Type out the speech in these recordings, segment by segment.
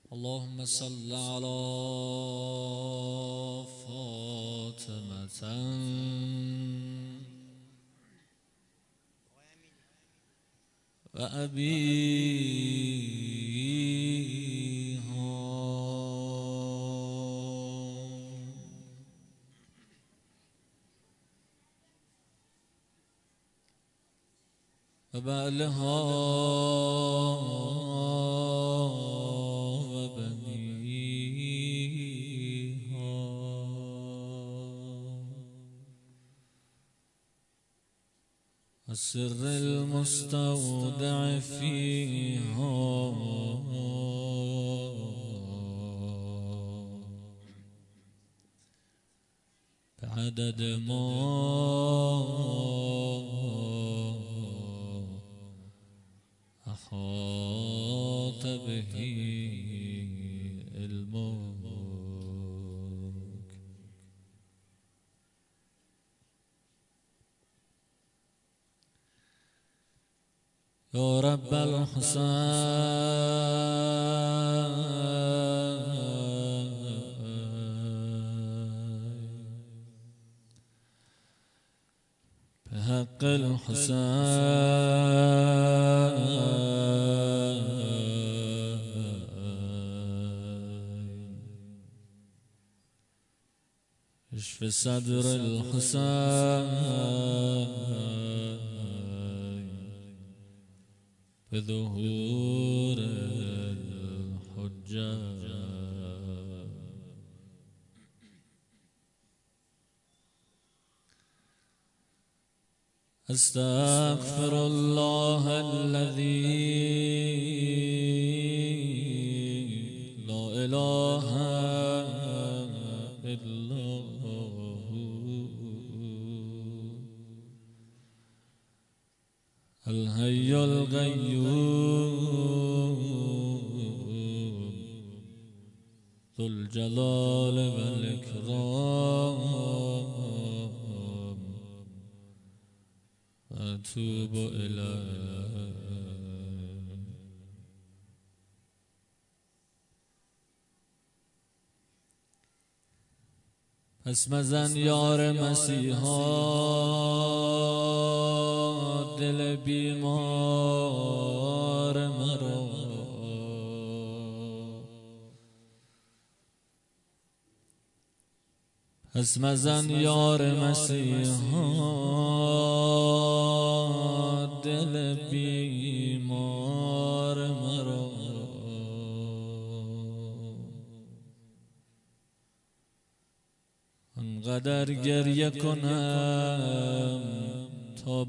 اللهم صل على فاطمة وأبيها وبعلها وبنيها السر المستودع فيها بعدد ما أحاط به علمك. يا رب الحسين بحق الحسين اشف صدر الحسين بظهور الحجة. أستغفر الله الذي لا إله إلا هو الحي القيوم ذو الجلال والإكرام أتوب إليه. پس مزن یار مسیحا دل بیمار مرا، پس مزن یار مسیحا دل بیمار مرا. انقدر گریه کنم تا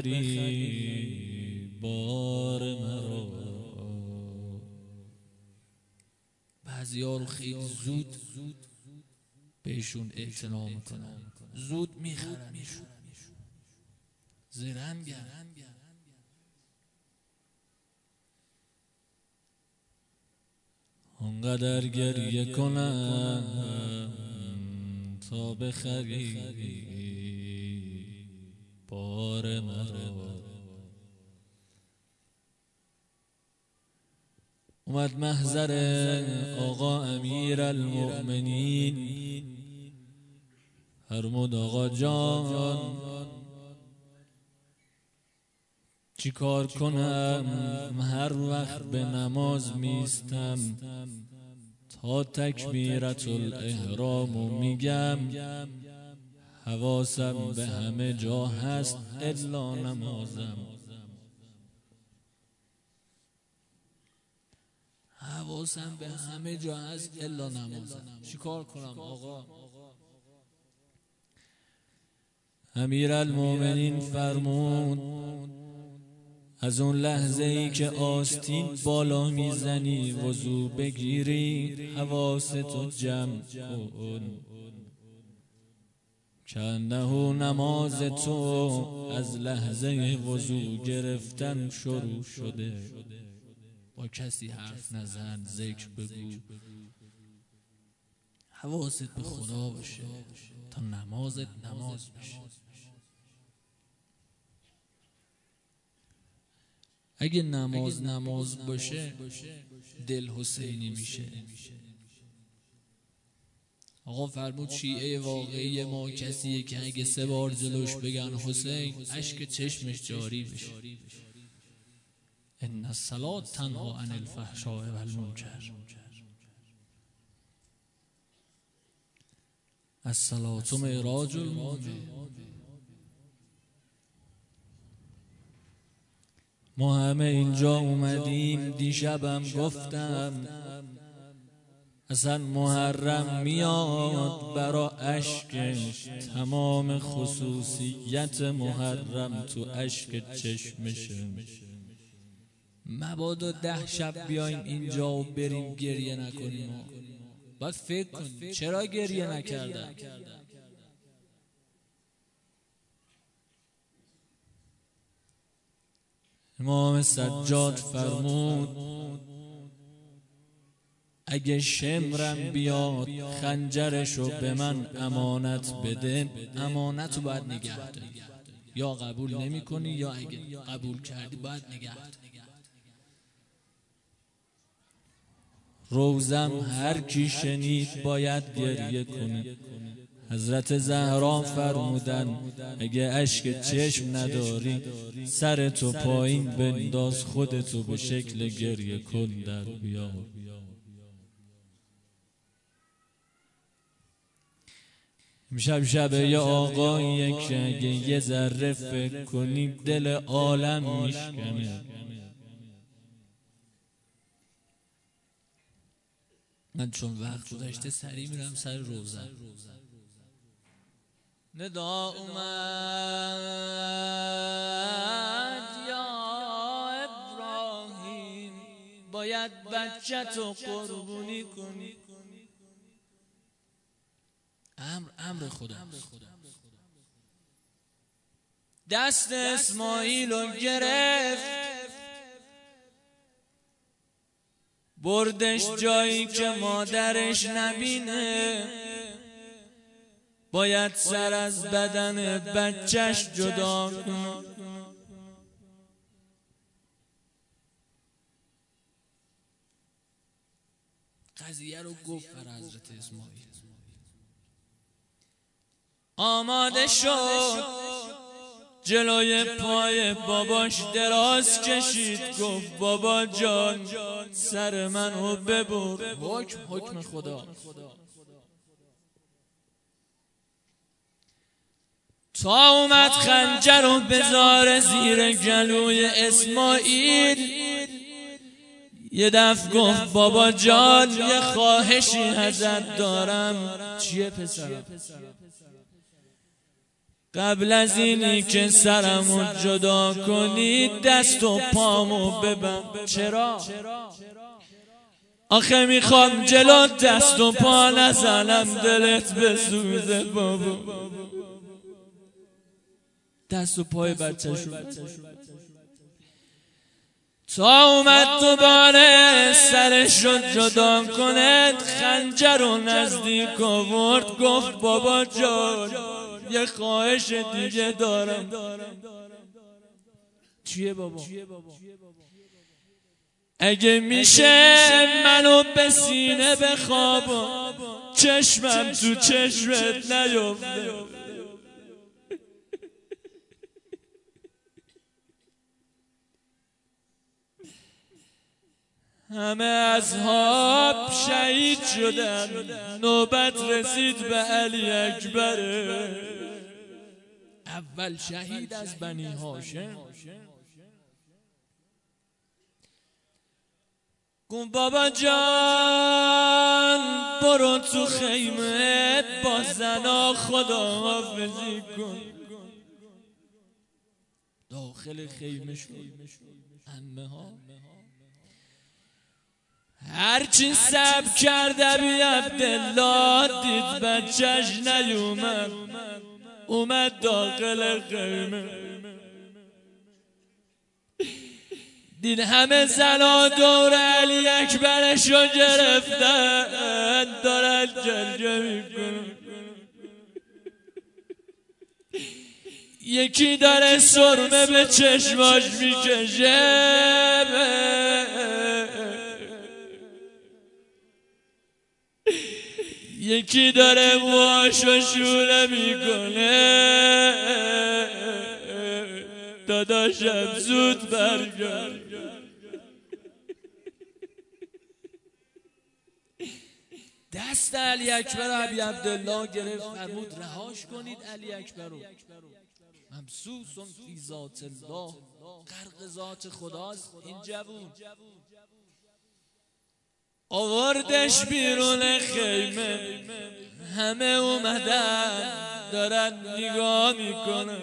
بخری بار مرا. بعضیا رو خیلی زود بهشون اعتنا میکنن، زود میخرنشون، زرنگن. انقدر گریه کنم تا بخری بار مرا. اومد محضر آقا امیر المؤمنین، فرمود آقا جان چی کار کنم؟ هر وقت به نماز میستم تا تکبیرت الاحرام میگم حواسم به همه جا هست الا نمازم. حواسم به همه جا هست الا نمازم، چی کار کنم آقا؟ امیر المؤمنین فرمود از اون لحظه ای که آستین بالا میزنی وضو بگیری حواستو جمع کن، کانه نماز تو از لحظه وضو گرفتن شروع شده. با کسی حرف نزن، ذکر بگو، حواست به خدا باشه تا نمازت نماز بشه. اگه نماز باشه دل حسینی میشه. آقا فرمود شیعه واقعی ما کسیه که اگه 3 بار جلوش بگن حسین اشک چشمش جاری بشه. ان الصلاة تنها عن الفحشاء والمنکر. الصلاة معراج المؤمن. ما همه اینجا اومدیم، دیشبم گفتم اصلا محرم میاد برا اشکش، تمام خصوصیت محرم تو اشک چشمشه. مبادا 10 شب بیایم اینجا و بریم گریه نکنیم. باید فکر کنیم چرا گریه نکردن. امام سجاد فرمود اگه شمرم بیاد خنجرشو به من امانت بده، امانتو باید نگه داری. یا قبول نمی کنی یا اگه قبول کردی باید نگه داری. روزم هر کی شنید باید گریه کنی. حضرت زهرا فرمودن اگه اشک چشم نداری سرتو پایین بنداز، خودتو به شکل گریه کن در بیار. امشب شب یه آقاییه که اگه یه ذره فکر کنی دل عالم میشکنه. من چون وقت گذشته سریع میرم سر روزن. ندا اومد یا ابراهیم، باید بچه‌تو قربونی کنی. امر خدا. دست اسماعیلو گرفت بردش جایی که مادرش نبینه. باید سر از بدن بچهش جدا کنه. قضیه رو گفت بر حضرت اسماعیل. آماده شد جلوی پای باباش دراز کشید، گفت بابا جان سر منو ببر. حکم خدا. تا اومد خنجر رو بذاره زیر گلوی اسماعیل، یه دفعه گفت بابا جان یه خواهشی ازت دارم. چیه پسرم؟ قبل از اینی که سرمو جدا کنی دست و پامو ببند. چرا؟ آخه میخوام جلو دست و پا نزنم دلت بسوزه بابا. دست و پای بچه شد. تا اومد دوباره سرش رو جدا کنه خنجر رو نزدیک آورد، گفت بابا جان یه خواهش دیگه دارم. چیه بابا؟ اگه میشه منو به سینه بخواب، چشمم تو چشمت نیفته. همه اصحاب شهید شدن، نوبت رسید به علی اکبر، اول شهید از بنی هاشم. گفت بابا جان برو تو خیمه با زنا خداحافظی کن. داخل خیمه شد عمه ها هرچی سب کرده بی عبدالله دید بچهش نیومد، اومد داخل خیمه دید همه زنا دور علی اکبرشو گرفتن دارن جلجه میکنن. یکی داره سرمه به چشماش میکشه، یکی داره موهاشو شوره میکنه. داداشم زود برگرد. دست علی اکبر و ابی عبدالله گرفت، فرمود رهاش کنید علی اکبر رو، ممسوس فی ذات الله، غرق ذات خداست این جوون. آوردش بیرون خیمه، همه اومدن دارن نگاه میکنن.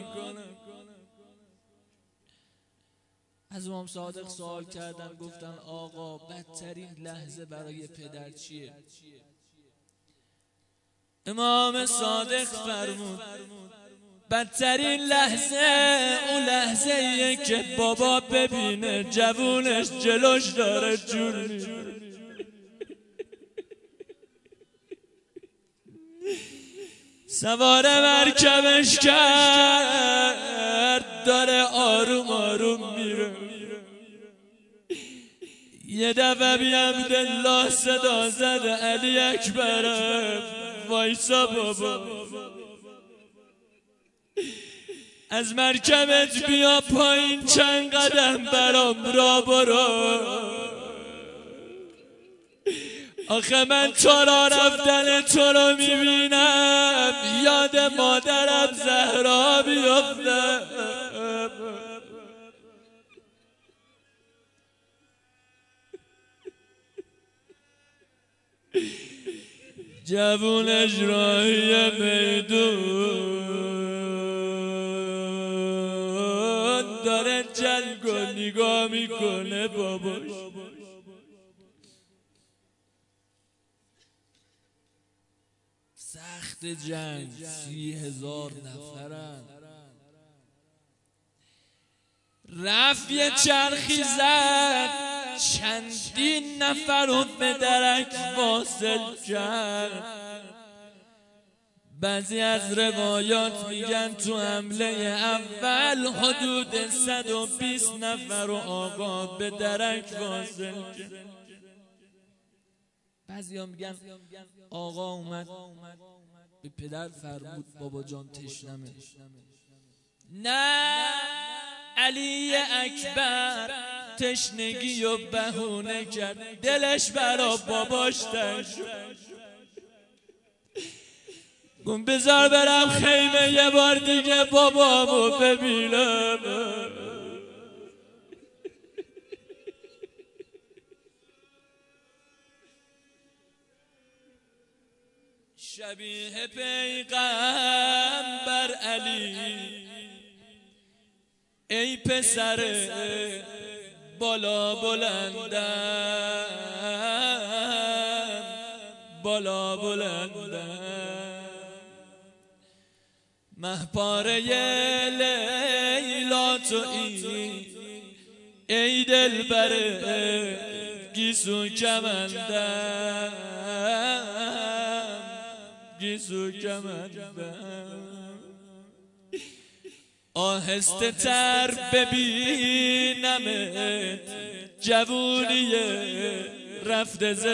از امام صادق سوال کردن، گفتن آقا بدترین لحظه برای پدر چیه؟ امام صادق فرمود بدترین لحظه اون لحظه ایه که بابا ببینه جوونش جلوش داره جون میره. سوار مرکبش کرد، داره آروم آروم میره. یه دفعه بی عبدالله صدا زد علی اکبر وایسا بابا، از مرکبت بیا پایین چند قدم برام را برو. آخه من تو را رفتن تو رو میبینم، یاد مادرم زهرا بیفتم. جوونش راهی میدون داره جنگ و نگاه میکنه باباش. سخت جنگ 30,000 نفرن. رفت یه چرخی زد، چندین نفر رو به درک واصل کرد. بعضی از روایات میگن تو حمله اول حدود 120 نفر رو آقا به درک واصل کرد. بعضی ها میگن آقا اومد به پدر فرمود بابا جان تشنمه. نه، علی اکبر تشنگی و بهونه کرد، دلش برا باباش تنگ شد. گم بذار برم خیمه یه بار دیگه بابامو ببینم. شبیه پیغمبر علی ای پسر بالا بلندم، بالا بلندم. مهپاره لیلا تویی ای دلبر گیسو کمندم، گیسو کمندم. آهسته تر ببینمت جوونیه رفته ز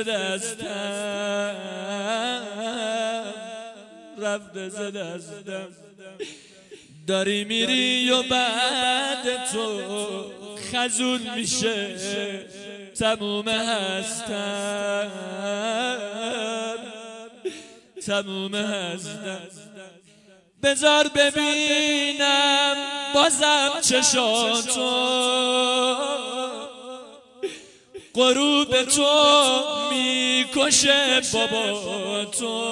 دستم، رفته ز دستم. داری میری و بعد تو خزون میشه تموم هستم، تموم هستم. بذار ببینم بازم چشاتو، غروب تو میکشه بابا تو.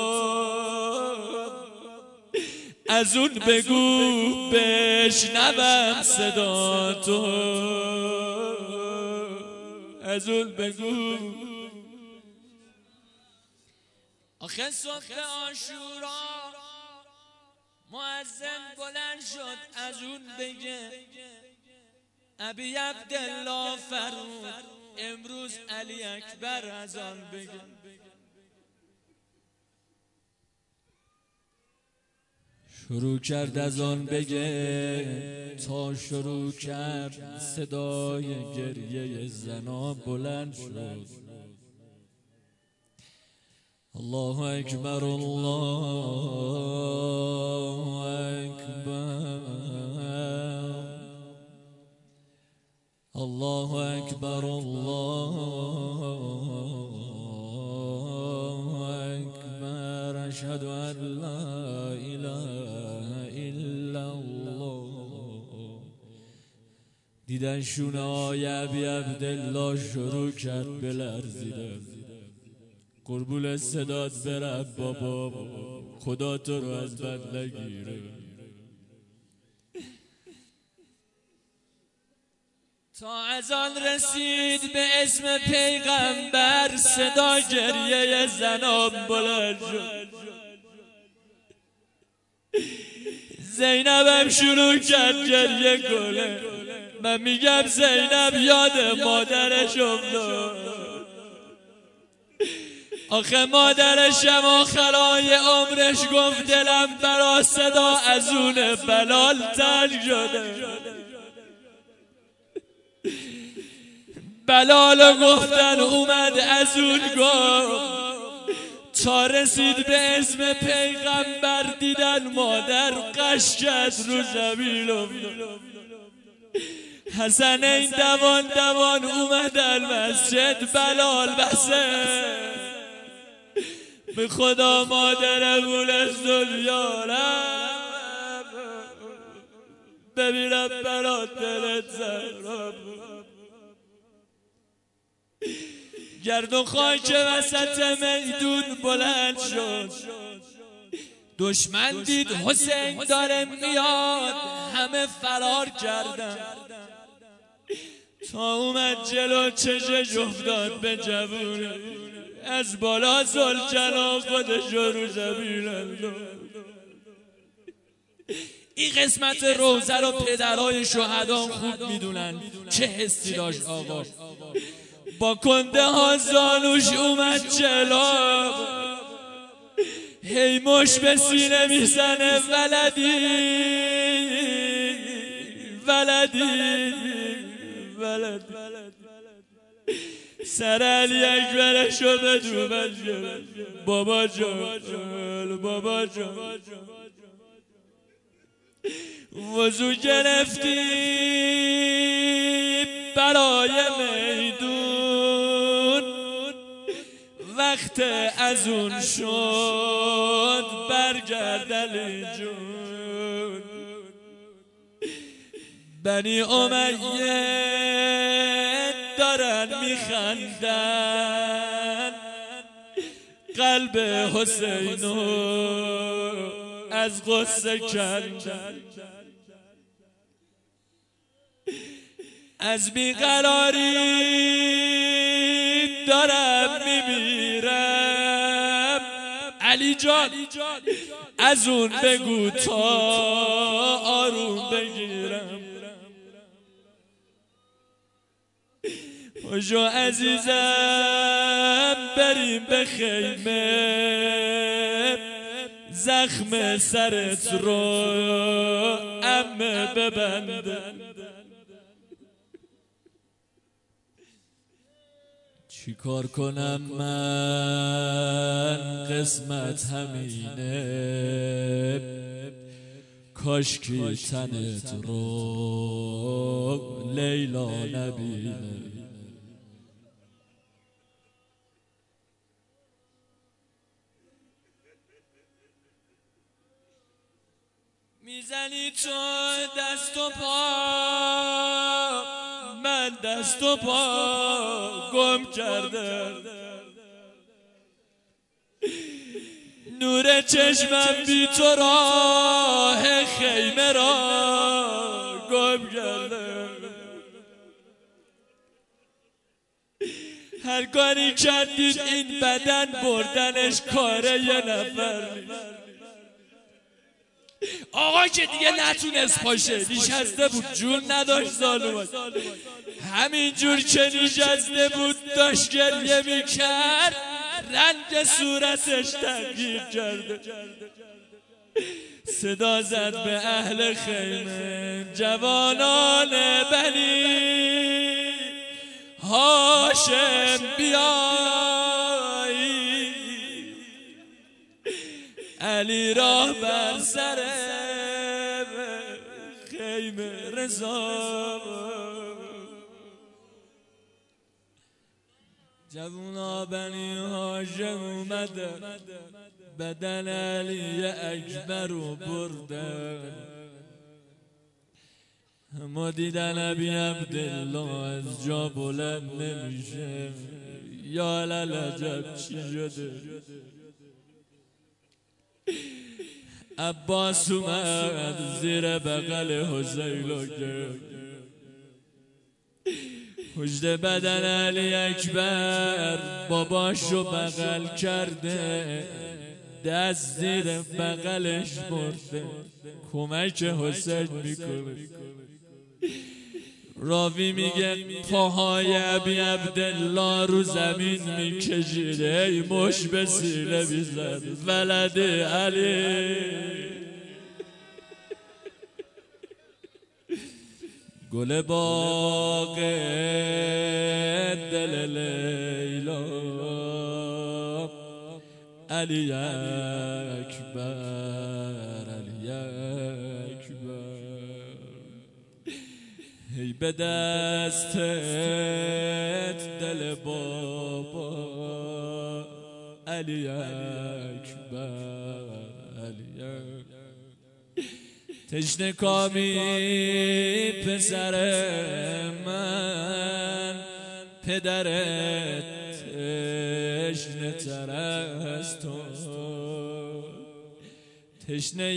از اون بگو بشنوم صدا تو، از اون بگو. آخه صبح عاشورا مؤذن بلند شد از اون بگه ابی عبدالله فرمود امروز علی اکبر از آن بگه. شروع کرد از آن بگه تا شروع کرد صدای گریه زنا بلند شد. الله اکبر الله اکبر الله اکبر الله اکبر اشهد ان لا اله الا الله. دیدن شونه های ابی عبدالله شروع کرد بلرزیدن. قربون صدات برم بابا، خدا تو رو از بد نگیره. تا از آن رسید به اسم پیغمبر صدا گریه زنان بلند شد. زینبم شروع کرد گریه کنه. من میگم زینب یاد مادرش افتاد. آخه مادرشم آخرای عمرش گفت دلم برا صدا از اون بلال تنگ شده. بلال گفتن اومد از اون گفت تا رسید به اسم پیغمبر دیدن مادر قش کرد رو زمین افتاد. حسنین دوان دوان اومدن مسجد. بلال بسه به خدا مادرمون از دنیا رفت، ببینم برات دلت زهرا. گرد و خاک وسط میدون بلند شد. دشمن دید حسین داره میاد، همه فرار کردن. تا اومد جلو چشش افتاد به جوونه. از بالا ذوالجلال خودش رو زمین انداخت. این قسمت روزه رو پدرای شهدا خوب میدونن چه حسی داشت آقا. با کنده ها زانوش اومد جلو، هی مش به سینه میزنه ولدی ولدی ولدی. سر علی اکبرشو بدو بجه بابا جان بابا جان. وضو گرفتی برای میدون، وقت از اون شد برگرد علی جون. بنی امیه دارن میخندن، قلب حسینو از غصه کندن. از بیقراری دارم میمیرم. علی جان از اون بگو تا آروم بگیرم. پاشو عزیزم بریم به خیمه، زخم سرت رو عمه ببندن. چی کار کنم من قسمت همینه، کاشکی تنت رو لیلا نبینه. میزنی تو دست و پا، من دست و پا گم کردم. نور چشمم بی تو راه خیمه را گم کردم. هر کاری کردید این بدن بردنش کاره یه نفر نیست. آقا که دیگه نتونست پاشه، نشسته بود، جون نداشت ظالمات. همین جور که نشسته بود داشت گریه میکرد، رنگ صورتش تغییر کرده. صدا زد به اهل خیمه جوانان بنی هاشم بیایی، علی راه بر سر خیمه رضا. جوونا بنی هاشم اومده بدن علی اکبر رو برده، اما دیدن ابی عبدالله از جا بلند نمیشه. یا للعجب چی شده؟ عباس اومد زیر بغل حسین کرد، پشت بدن علی اکبر باباشو بغل کرده، دست زیر بغلش برده کمک حسین میکنه. راوی میگه پاهای ابی عبدالله رو زمین میکشیده، ای مش به سینه میزد ولد علی. گل باغ دل لیلا علی اکبر، علی اکبر. ای به دستت دل بابا علی اکبر، علی اکبر. تشنه کامی پسر من، پدرت تشنه تر از تو، تشنه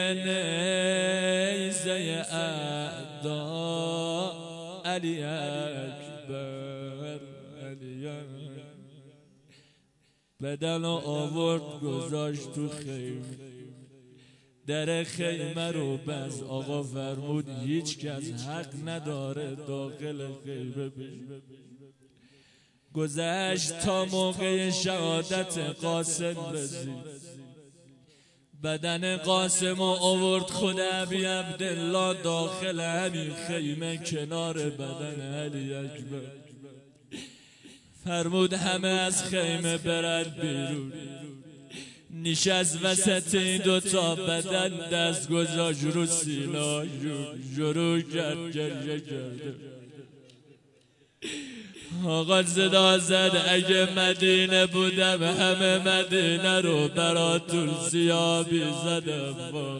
نیزه اعدا علی اکبر، علی اکبر. بدن آورد گذاشت تو خیمه، در خیمه رو بس. آقا فرمود هیچ کس حق نداره داخل خیمه بشه. گذشت تا موقع شهادت قاسم رسید، بدن قاسم آورد خود ابی عبدالله داخل همین خیمه کنار بدن علی اکبر. فرمود همه از خیمه برد بیرون، نشست وسط این دوتا بدن، دست گذاشت رو سینه، شروع کرد گریه کرده. آقا صدا زد اگه مدینه بودم همه مدینه رو براتون سیابی زدم.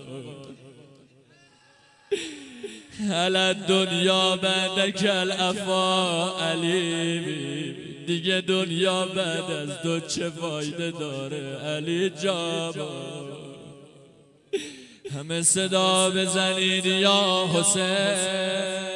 هل دنیا بعدک الافا علی، دیگه دنیا بعد از تو چه فایده داره علی جان؟ همه صدا بزنید یا حسین.